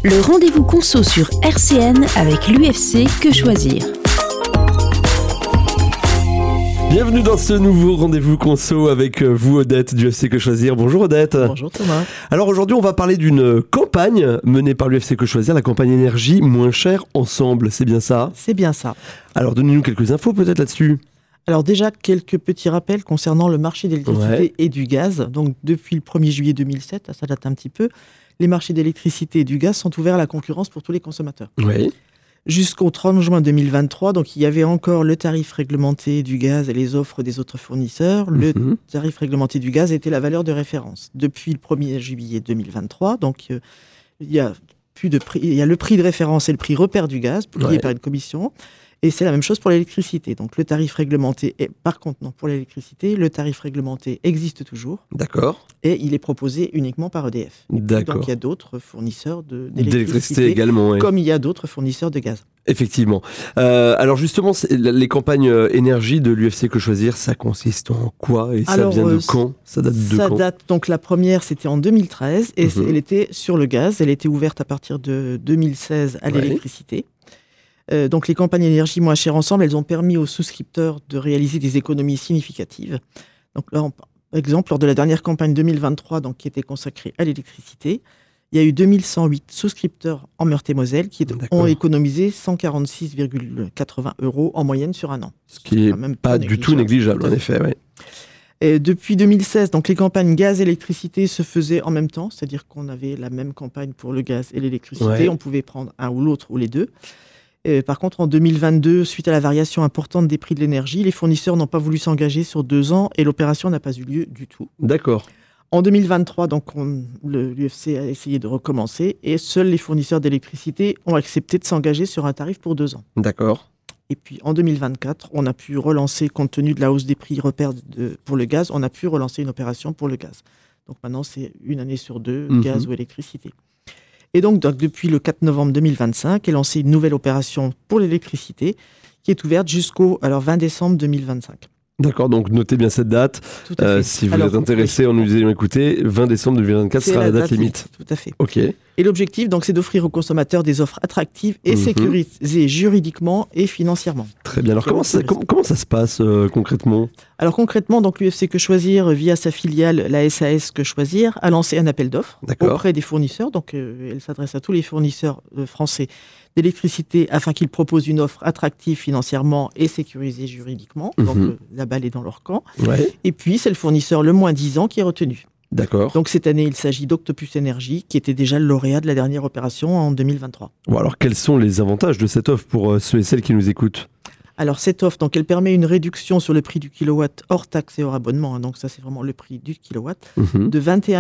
Le rendez-vous conso sur RCN avec l'UFC Que Choisir. Bienvenue dans ce nouveau rendez-vous conso avec vous, Odette du UFC Que Choisir. Bonjour Odette. Bonjour Thomas. Alors aujourd'hui, on va parler d'une campagne menée par l'UFC Que Choisir, la campagne énergie moins chère ensemble. C'est bien ça ? C'est bien ça. Alors donnez-nous quelques infos peut-être là-dessus. Alors déjà, quelques petits rappels concernant le marché d'électricité et du gaz. Donc depuis le 1er juillet 2007, ça date un petit peu, les marchés d'électricité et du gaz sont ouverts à la concurrence pour tous les consommateurs. Oui. Jusqu'au 30 juin 2023, donc il y avait encore le tarif réglementé du gaz et les offres des autres fournisseurs. Le tarif réglementé du gaz était la valeur de référence. Depuis le 1er juillet 2023, donc il y a le prix de référence et le prix repère du gaz, publié par une commission. Et c'est la même chose pour l'électricité. Donc le tarif réglementé, par contre non, pour l'électricité, le tarif réglementé existe toujours. D'accord. Et il est proposé uniquement par EDF. D'accord. Donc il y a d'autres fournisseurs d'électricité également, comme il y a d'autres fournisseurs de gaz. Effectivement. Alors justement, les campagnes énergie de l'UFC Que Choisir, ça consiste en quoi et ça vient de quand ? Ça date de quand ? Donc la première, c'était en 2013 et elle était sur le gaz. Elle était ouverte à partir de 2016 à l'électricité. Donc les campagnes énergie moins chères ensemble, elles ont permis aux souscripteurs de réaliser des économies significatives. Donc là, par exemple, lors de la dernière campagne 2023, donc, qui était consacrée à l'électricité, il y a eu 2108 souscripteurs en Meurthe-et-Moselle qui ont économisé 146,80 € en moyenne sur un an. Ce qui n'est même pas du tout négligeable, en effet. Ouais. Et depuis 2016, donc les campagnes gaz-électricité se faisaient en même temps, c'est-à-dire qu'on avait la même campagne pour le gaz et l'électricité, on pouvait prendre un ou l'autre ou les deux. Par contre, en 2022, suite à la variation importante des prix de l'énergie, les fournisseurs n'ont pas voulu s'engager sur 2 ans et l'opération n'a pas eu lieu du tout. D'accord. En 2023, donc, l'UFC a essayé de recommencer et seuls les fournisseurs d'électricité ont accepté de s'engager sur un tarif pour 2 ans. D'accord. Et puis en 2024, on a pu relancer, compte tenu de la hausse des prix repères pour le gaz, on a pu relancer une opération pour le gaz. Donc maintenant, c'est une année sur 2, gaz ou électricité. Et donc, depuis le 4 novembre 2025, est lancée une nouvelle opération pour l'électricité qui est ouverte jusqu'au 20 décembre 2025. D'accord, donc notez bien cette date. Tout à fait. Si vous êtes intéressé en nous ayant écouté, 20 décembre 2024 sera la date limite. Tout à fait. Ok. Et l'objectif, donc, c'est d'offrir aux consommateurs des offres attractives et sécurisées juridiquement et financièrement. Très bien. Alors, comment ça se passe concrètement ? Alors, concrètement, donc, l'UFC Que Choisir, via sa filiale, la SAS Que Choisir, a lancé un appel d'offres auprès des fournisseurs. Donc, elle s'adresse à tous les fournisseurs français d'électricité afin qu'ils proposent une offre attractive financièrement et sécurisée juridiquement. Donc, la balle est dans leur camp. Ouais. Et puis, c'est le fournisseur le moins 10 ans qui est retenu. D'accord. Donc cette année, il s'agit d'Octopus Energy, qui était déjà le lauréat de la dernière opération en 2023. Bon, alors quels sont les avantages de cette offre pour ceux et celles qui nous écoutent ? Alors cette offre, donc, elle permet une réduction sur le prix du kilowatt hors taxe et hors abonnement, donc ça c'est vraiment le prix du kilowatt, de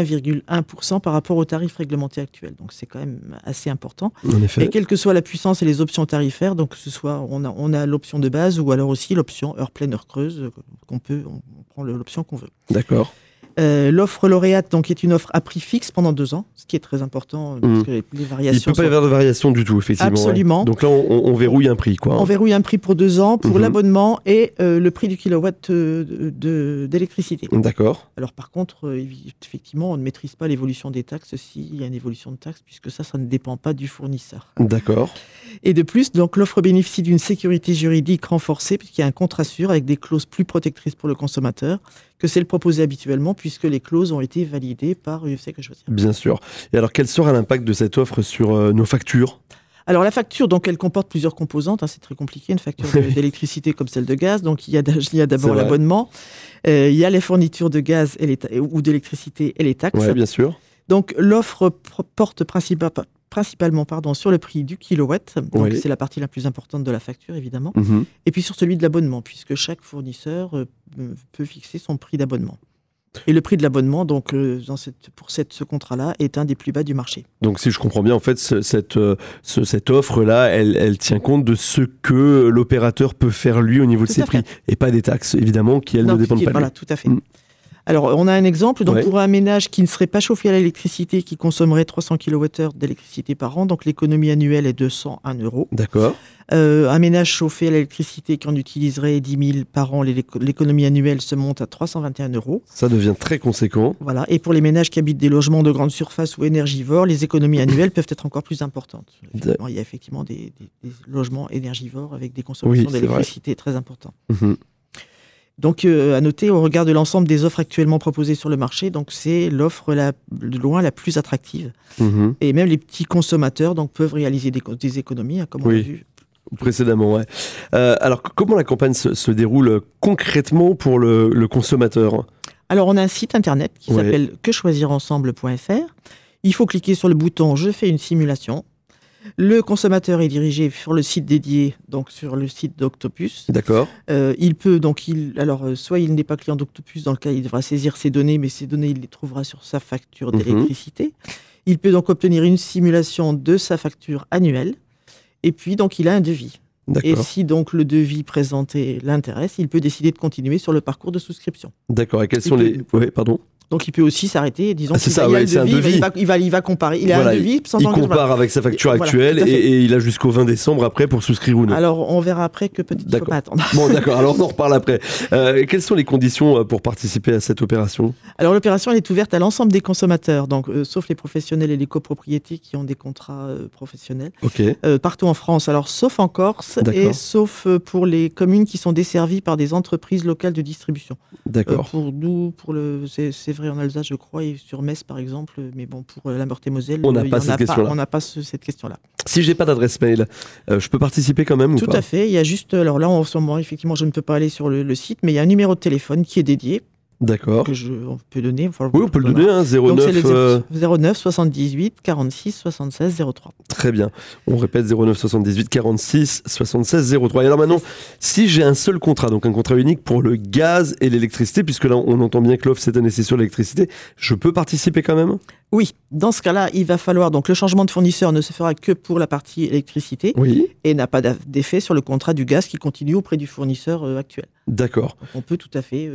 21,1% par rapport au tarif réglementé actuel. Donc c'est quand même assez important. En effet. Et quelle que soit la puissance et les options tarifaires, donc que ce soit on a l'option de base ou alors aussi l'option heure pleine, heure creuse, on prend l'option qu'on veut. D'accord. L'offre lauréate donc, est une offre à prix fixe pendant 2 ans, ce qui est très important parce que les variations. Il ne peut pas y avoir de variation du tout, effectivement. Absolument. Ouais. Donc là, on verrouille un prix, quoi. On verrouille un prix pour 2 ans pour l'abonnement et le prix du kilowatt d'électricité. D'accord. Alors par contre, effectivement, on ne maîtrise pas l'évolution des taxes s'il y a une évolution de taxes, puisque ça ne dépend pas du fournisseur. D'accord. Et de plus, donc, l'offre bénéficie d'une sécurité juridique renforcée, puisqu'il y a un contrat sûr avec des clauses plus protectrices pour le consommateur que celle proposée habituellement, puisque les clauses ont été validées par UFC Que Choisir. Bien sûr. Et alors, quel sera l'impact de cette offre sur nos factures ? Alors la facture, donc, elle comporte plusieurs composantes. C'est très compliqué, une facture d'électricité comme celle de gaz. Donc il y a d'abord l'abonnement, il y a les fournitures de gaz ou d'électricité et les taxes. Oui, bien sûr. Donc l'offre porte principalement sur le prix du kilowatt. Donc c'est la partie la plus importante de la facture, évidemment. Et puis sur celui de l'abonnement, puisque chaque fournisseur peut fixer son prix d'abonnement. Et le prix de l'abonnement, donc, pour ce contrat-là, est un des plus bas du marché. Donc, si je comprends bien, en fait, cette offre-là, elle tient compte de ce que l'opérateur peut faire, lui, au niveau de ses prix. Et pas des taxes, évidemment, qui, elles, ne dépendent pas de lui. Voilà, tout à fait. Alors, on a un exemple. Donc, pour un ménage qui ne serait pas chauffé à l'électricité, qui consommerait 300 kWh d'électricité par an, donc l'économie annuelle est de 101 €. D'accord. Un ménage chauffé à l'électricité qui en utiliserait 10 000 par an, l'économie annuelle se monte à 321 €. Ça devient très conséquent. Voilà. Et pour les ménages qui habitent des logements de grande surface ou énergivores, les économies annuelles peuvent être encore plus importantes. Il y a effectivement des logements énergivores avec des consommations d'électricité très importantes. Donc, à noter, au regard de l'ensemble des offres actuellement proposées sur le marché, donc c'est l'offre de loin la plus attractive. Et même les petits consommateurs donc, peuvent réaliser des économies, comme on l'a vu précédemment. Ouais. Alors, comment la campagne se déroule concrètement pour le consommateur ? Alors, on a un site internet qui s'appelle quechoisirensemble.fr. Il faut cliquer sur le bouton « Je fais une simulation ». Le consommateur est dirigé sur le site dédié, donc sur le site d'Octopus. D'accord. Il peut soit il n'est pas client d'Octopus, dans le cas il devra saisir ses données, mais ces données il les trouvera sur sa facture d'électricité. Il peut donc obtenir une simulation de sa facture annuelle, et puis donc il a un devis. Et si donc le devis présenté l'intéresse, il peut décider de continuer sur le parcours de souscription. D'accord. Et quels sont les... Oui, pardon. Donc il peut aussi s'arrêter, disons c'est ça, c'est un devis. Il va comparer. Il a un devis. Il compare avec sa facture actuelle et il a jusqu'au 20 décembre après pour souscrire ou non. Alors on verra après que peut-être il ne faut pas attendre. Bon d'accord, alors on en reparle après. Quelles sont les conditions pour participer à cette opération ? Alors l'opération elle est ouverte à l'ensemble des consommateurs, donc sauf les professionnels et les copropriétés qui ont des contrats professionnels. Partout en France, alors sauf en Corse et sauf pour les communes qui sont desservies par des entreprises locales de distribution. D'accord. Pour nous, c'est vrai en Alsace, je crois, et sur Metz, par exemple. Mais bon, pour la Meurthe-et-Moselle, on n'a pas cette question-là. On n'a pas cette question-là. Si j'ai pas d'adresse mail, je peux participer quand même ou pas ? Tout à fait. Il y a juste, alors là, en ce moment, effectivement, je ne peux pas aller sur le site, mais il y a un numéro de téléphone qui est dédié. D'accord. On peut donner. Oui, on peut le donner, hein, 09 78 46 76 03. Très bien. On répète 09 78 46 76 03. Et alors maintenant, si j'ai un seul contrat, donc un contrat unique pour le gaz et l'électricité, puisque là on entend bien que l'offre cette année c'est sur l'électricité, je peux participer quand même ? Oui, dans ce cas-là, il va falloir, donc le changement de fournisseur ne se fera que pour la partie électricité et n'a pas d'effet sur le contrat du gaz qui continue auprès du fournisseur actuel. D'accord. Donc on peut tout à fait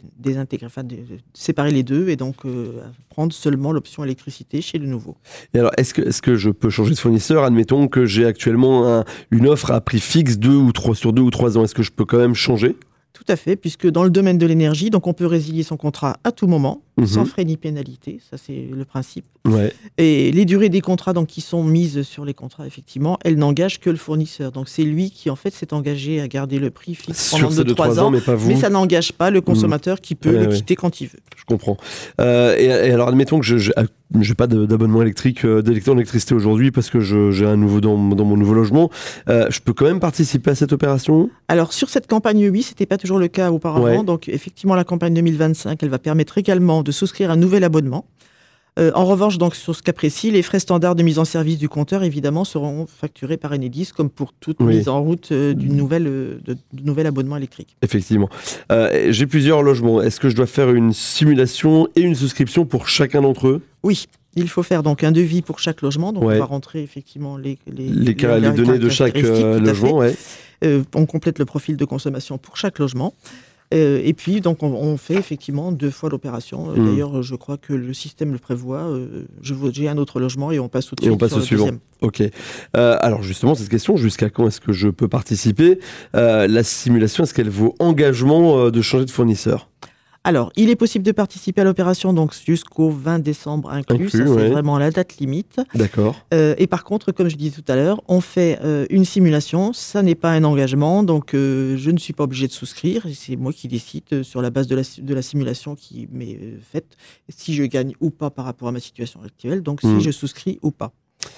séparer les deux et donc prendre seulement l'option électricité chez le nouveau. Et alors, est-ce que je peux changer de fournisseur ? Admettons que j'ai actuellement une offre à prix fixe sur 2 ou 3 ans. Est-ce que je peux quand même changer ? Tout à fait, puisque dans le domaine de l'énergie, donc on peut résilier son contrat à tout moment, sans frais ni pénalité, ça c'est le principe. Et les durées des contrats donc, qui sont mises sur les contrats, effectivement, elles n'engagent que le fournisseur. Donc c'est lui qui en fait s'est engagé à garder le prix fixe pendant 2-3 ans, mais pas vous. Mais ça n'engage pas le consommateur qui peut le quitter quand il veut. Je comprends. Et alors admettons que je n'ai pas d'abonnement d'électricité aujourd'hui parce que j'ai un nouveau dans mon nouveau logement. Je peux quand même participer à cette opération ? Alors sur cette campagne, oui, c'était pas toujours le cas auparavant. Donc effectivement, la campagne 2025, elle va permettre également de souscrire un nouvel abonnement. En revanche, donc, sur ce cas précis, les frais standards de mise en service du compteur, évidemment, seront facturés par Enedis, comme pour toute mise en route du nouvel abonnement électrique. Effectivement. J'ai plusieurs logements. Est-ce que je dois faire une simulation et une souscription pour chacun d'entre eux ? Oui. Il faut faire donc un devis pour chaque logement. Donc on va rentrer effectivement les données de chaque logement. On complète le profil de consommation pour chaque logement. Et puis, donc, on fait effectivement 2 fois l'opération. D'ailleurs, je crois que le système le prévoit. J'ai un autre logement et on passe tout de suite sur le suivant. Ok. Alors, justement, cette question, jusqu'à quand est-ce que je peux participer ? La simulation, est-ce qu'elle vaut engagement de changer de fournisseur ? Alors, il est possible de participer à l'opération donc jusqu'au 20 décembre inclus. Ça, c'est vraiment la date limite. D'accord. Et par contre, comme je disais tout à l'heure, on fait une simulation. Ça n'est pas un engagement, donc je ne suis pas obligé de souscrire. C'est moi qui décide sur la base de la simulation qui m'est faite si je gagne ou pas par rapport à ma situation actuelle. Donc, si je souscris ou pas.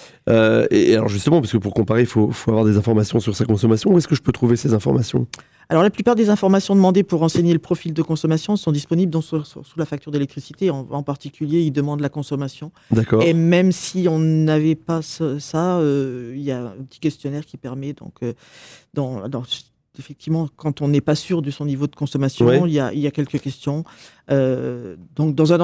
Et alors justement, parce que pour comparer, il faut avoir des informations sur sa consommation. Où est-ce que je peux trouver ces informations ? Alors la plupart des informations demandées pour renseigner le profil de consommation sont disponibles sous la facture d'électricité. En particulier, ils demandent la consommation. D'accord. Et même si on n'avait pas ça, il y a un petit questionnaire qui permet donc effectivement, quand on n'est pas sûr de son niveau de consommation, il y a quelques questions. Donc, dans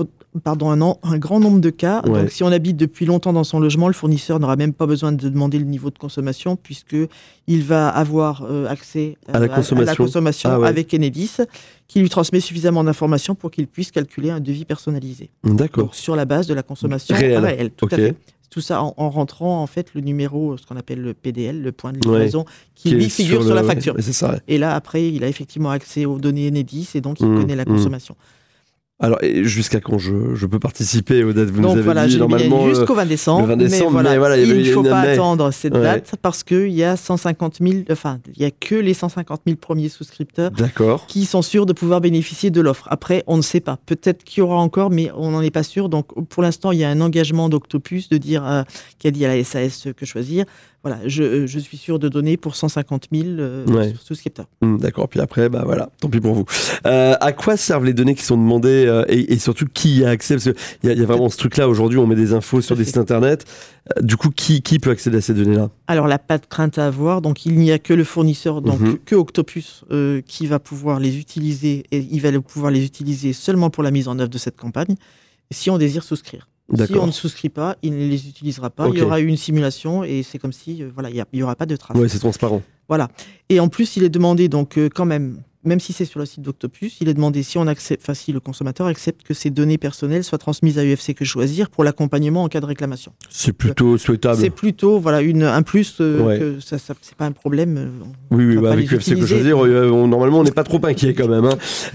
un grand nombre de cas, donc, si on habite depuis longtemps dans son logement, le fournisseur n'aura même pas besoin de demander le niveau de consommation, puisqu'il va avoir accès à la consommation avec Enedis, qui lui transmet suffisamment d'informations pour qu'il puisse calculer un devis personnalisé. D'accord. Donc, sur la base de la consommation réelle. Tout à fait. Tout ça en rentrant, en fait, le numéro, ce qu'on appelle le PDL, le point de livraison, qui lui figure sur la facture. C'est ça, Et là, après, il a effectivement accès aux données Enedis et donc il connaît la consommation. Alors, jusqu'à quand je peux participer aux dates? Vous donc, nous avez dit normalement jusqu'au 20 décembre. Le 20 décembre, mais voilà, il ne faut pas mai. attendre cette date parce qu'il y a 150 000, il n'y a que les 150 000 premiers souscripteurs qui sont sûrs de pouvoir bénéficier de l'offre. Après, on ne sait pas. Peut-être qu'il y aura encore, mais on n'en est pas sûr. Donc, pour l'instant, il y a un engagement d'Octopus de dire, qui a dit à la SAS que choisir. Voilà, je suis sûr de donner pour 150 000 souscripteurs. D'accord, puis après, tant pis pour vous. À quoi servent les données qui sont demandées et surtout qui y a accès? Parce qu'il y a vraiment ce truc-là, aujourd'hui, on met des infos sur des sites internet. Du coup, qui peut accéder à ces données-là? Alors, là, pas de crainte à avoir. Donc, il n'y a que le fournisseur, donc que Octopus, qui va pouvoir les utiliser. Et il va pouvoir les utiliser seulement pour la mise en œuvre de cette campagne, si on désire souscrire. Si on ne souscrit pas, il ne les utilisera pas. Il y aura eu une simulation et c'est comme si il n'y aura pas de trace. Oui, c'est transparent. Voilà. Et en plus, il est demandé, donc quand même si c'est sur le site d'Octopus, il est demandé si le consommateur accepte que ses données personnelles soient transmises à UFC Que Choisir pour l'accompagnement en cas de réclamation. C'est plutôt souhaitable. C'est plutôt un plus que ça c'est pas un problème. Oui, avec UFC Que Choisir, normalement on n'est pas trop inquiet quand même.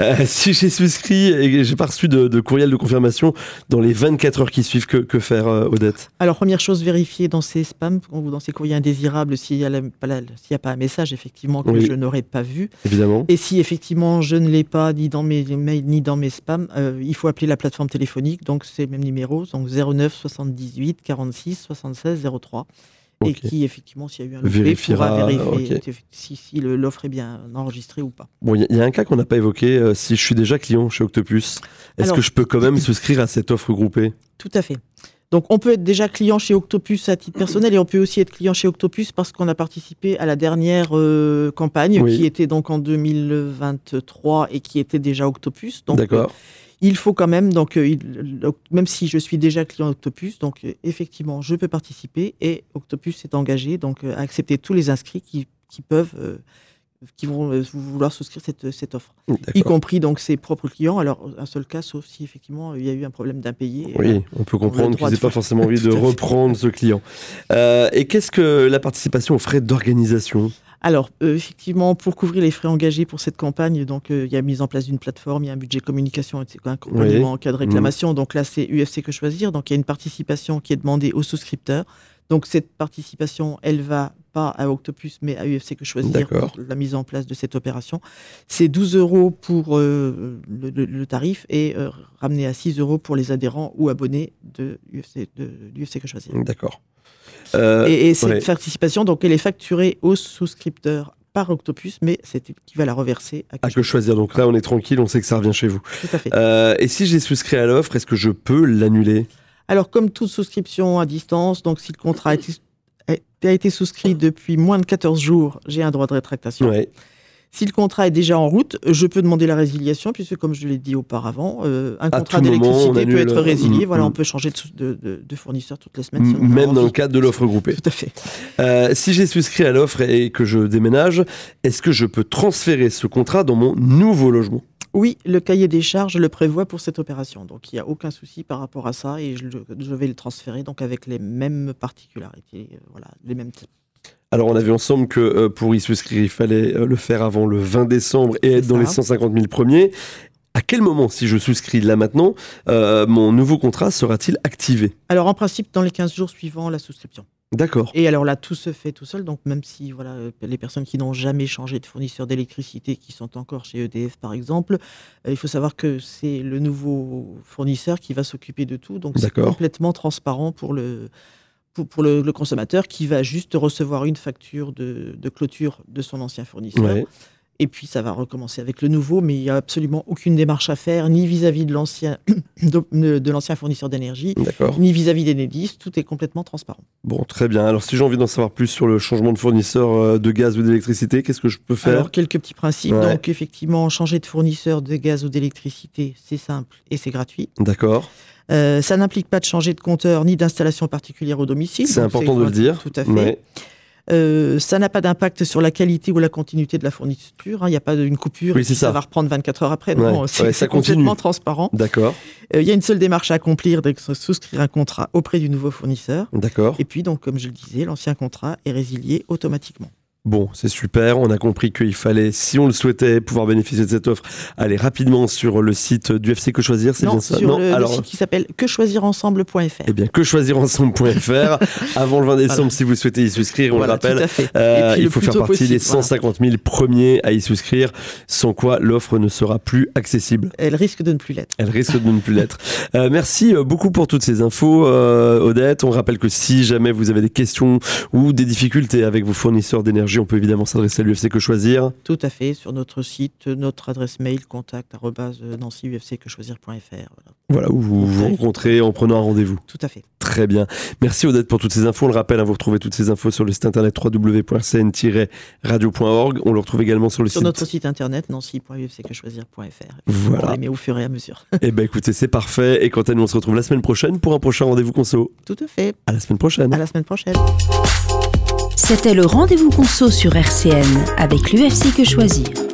Si j'ai souscrit et j'ai pas reçu de courriel de confirmation dans les 24 heures qui suivent, que faire, Odette? Alors première chose, vérifier dans ses spams ou dans ses courriers indésirables s'il n'y a pas un message effectivement que je n'aurais pas vu. Évidemment. Et si effectivement je ne l'ai pas ni dans mes mails ni dans mes spams, il faut appeler la plateforme téléphonique, donc c'est le même numéro, donc 09 78 46 76 03, et qui effectivement, s'il y a eu un loupé, pourra vérifier si l'offre est bien enregistrée ou pas. Bon, il y a un cas qu'on n'a pas évoqué, si je suis déjà client chez Octopus, est-ce que je peux quand même souscrire à cette offre groupée? Tout à fait. Donc, on peut être déjà client chez Octopus à titre personnel et on peut aussi être client chez Octopus parce qu'on a participé à la dernière campagne qui était donc en 2023 et qui était déjà Octopus. Donc, il faut quand même, même si je suis déjà client Octopus, donc effectivement, je peux participer et Octopus est engagé à accepter tous les inscrits qui vont vouloir souscrire cette offre, y compris donc ses propres clients. Alors, un seul cas, sauf si effectivement il y a eu un problème d'impayé. Oui, on peut comprendre qu'ils n'aient pas forcément envie de reprendre ce client. Et qu'est-ce que la participation aux frais d'organisation? Alors, effectivement, pour couvrir les frais engagés pour cette campagne, donc il y a mise en place d'une plateforme, il y a un budget communication, un accompagnement en cas de réclamation. Donc là, c'est UFC Que Choisir. Donc il y a une participation qui est demandée aux souscripteurs. Donc cette participation, elle va pas à Octopus, mais à UFC Que Choisir pour la mise en place de cette opération. C'est 12 € pour le tarif et ramené à 6 € pour les adhérents ou abonnés de UFC Que Choisir. D'accord. Et cette participation, donc, elle est facturée aux souscripteurs par Octopus, mais c'est qui va la reverser à Que Choisir. Donc là, on est tranquille, on sait que ça revient chez vous. Tout à fait. Et si j'ai souscrit à l'offre, est-ce que je peux l'annuler? Alors, comme toute souscription à distance, donc si le contrat a été souscrit depuis moins de 14 jours, j'ai un droit de rétractation. Si le contrat est déjà en route, je peux demander la résiliation, puisque comme je l'ai dit auparavant, un contrat d'électricité peut être résilié. On peut changer de fournisseur toutes les semaines. Si même dans le cadre de l'offre groupée. Tout à fait. Si j'ai souscrit à l'offre et que je déménage, est-ce que je peux transférer ce contrat dans mon nouveau logement? Oui, le cahier des charges le prévoit pour cette opération. Donc, il n'y a aucun souci par rapport à ça et je vais le transférer donc avec les mêmes particularités, les mêmes types. Alors, on a vu ensemble que pour y souscrire, il fallait le faire avant le 20 décembre et être dans les 150 000 premiers. À quel moment, si je souscris là maintenant, mon nouveau contrat sera-t-il activé? Alors, en principe, dans les 15 jours suivant la souscription. D'accord. Et alors là, tout se fait tout seul. Donc, même si les personnes qui n'ont jamais changé de fournisseur d'électricité, qui sont encore chez EDF par exemple, il faut savoir que c'est le nouveau fournisseur qui va s'occuper de tout. Donc, c'est complètement transparent pour le consommateur qui va juste recevoir une facture de clôture de son ancien fournisseur. Et puis, ça va recommencer avec le nouveau, mais il n'y a absolument aucune démarche à faire, ni vis-à-vis de l'ancien fournisseur d'énergie, ni vis-à-vis d'Enedis. Tout est complètement transparent. Bon, très bien. Alors, si j'ai envie d'en savoir plus sur le changement de fournisseur de gaz ou d'électricité, qu'est-ce que je peux faire ? Alors, quelques petits principes. Ouais. Donc, effectivement, changer de fournisseur de gaz ou d'électricité, c'est simple et c'est gratuit. D'accord. Ça n'implique pas de changer de compteur ni d'installation particulière au domicile. C'est important de le dire. Tout à fait. Ouais. Ça n'a pas d'impact sur la qualité ou la continuité de la fourniture. Il n'y a pas d'une coupure et ça va reprendre 24 heures après. Non, c'est complètement transparent. D'accord. Il y a une seule démarche à accomplir, de souscrire un contrat auprès du nouveau fournisseur. D'accord. Et puis, donc, comme je le disais, l'ancien contrat est résilié automatiquement. Bon, c'est super. On a compris qu'il fallait, si on le souhaitait, pouvoir bénéficier de cette offre, aller rapidement sur le site du FC Que Choisir, c'est bien ça ? Non, sur le site qui s'appelle quechoisirensemble.fr. Eh bien, quechoisirensemble.fr. Avant le 20 décembre, si vous souhaitez y souscrire, on le rappelle. Tout à fait. Il faut faire partie des 150 000 premiers à y souscrire, sans quoi l'offre ne sera plus accessible. Elle risque de ne plus l'être. Merci beaucoup pour toutes ces infos, Odette. On rappelle que si jamais vous avez des questions ou des difficultés avec vos fournisseurs d'énergie, on peut évidemment s'adresser à l'UFC Que Choisir. Tout à fait, sur notre site, notre adresse mail, contact@nancyufcquechoisir.fr. Voilà, où vous vous rencontrez en prenant un rendez-vous. Tout à fait. Très bien. Merci Odette pour toutes ces infos. On le rappelle, vous retrouvez toutes ces infos sur le site internet www.rcn-radio.org. On le retrouve également sur notre site internet nancy.ufcquechoisir.fr. Voilà. On les met au fur et à mesure. Eh bien écoutez, c'est parfait. Et quant à nous, on se retrouve la semaine prochaine pour un prochain rendez-vous conso. Tout à fait. À la semaine prochaine. À la semaine prochaine. C'était le rendez-vous conso sur RCN avec l'UFC Que Choisir.